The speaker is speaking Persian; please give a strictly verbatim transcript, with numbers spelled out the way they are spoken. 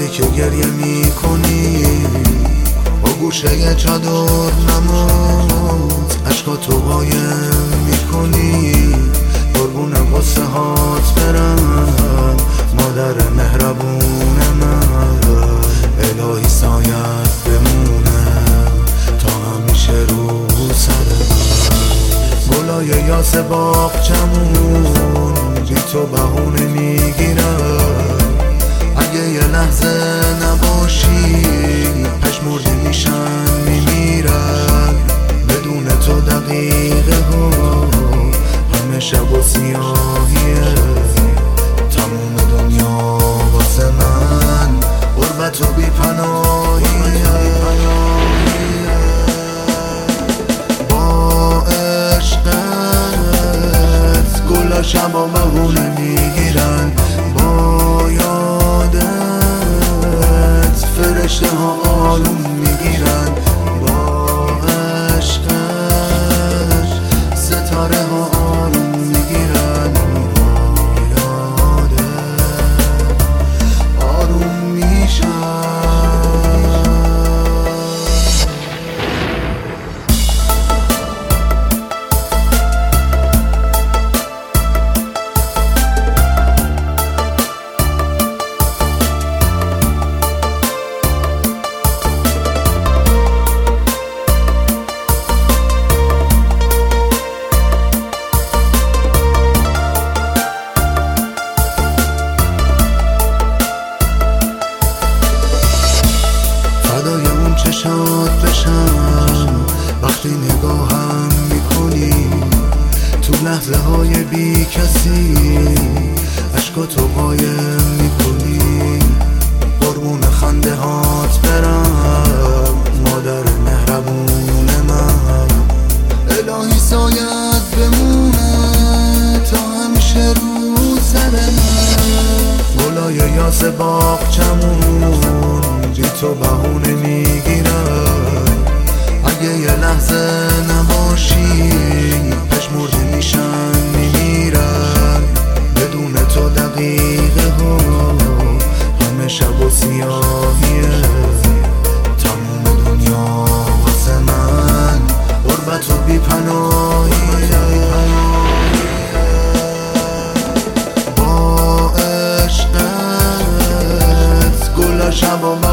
که گریه می کنی با گوشه چادر نماز عشقاتو قایم می کنی قربون قصه هات برم مادر مهربون من الهی سایت بمونه تا همیشه رو سر من گلای یاس باغچمون بی تو بهونه میگیرم اگه یه لحظه نباشی پشمرده میشن میمیرن بدون تو دقیقه ها همه شب و سیاهیه تموم دنیا واسه من غربت و بی پناهیه با عشقت گلا شبا بهونه میگیرن با یادت فرشته ها آروم میگیرن با عشقت ستاره ها آروم میگیرن با یادت آروم میشن چشات بشم وقتی نگاهم میکنی تو لحظه های بی کسی عشقاتو قایم میکنی قربون خنده هات برم مادر مهربون من الهی سایت بمونه تا همیشه رو سر من گلای یاس باغچمون بی تو بهونه میگیرم اگه یه لحظه نباشی پشمرده میشن میمیرن بدون تو دقیقه ها همه شب و سیاهیه تموم دنیا واسه من غربت و بی پناهیه با عشقت گلا شبا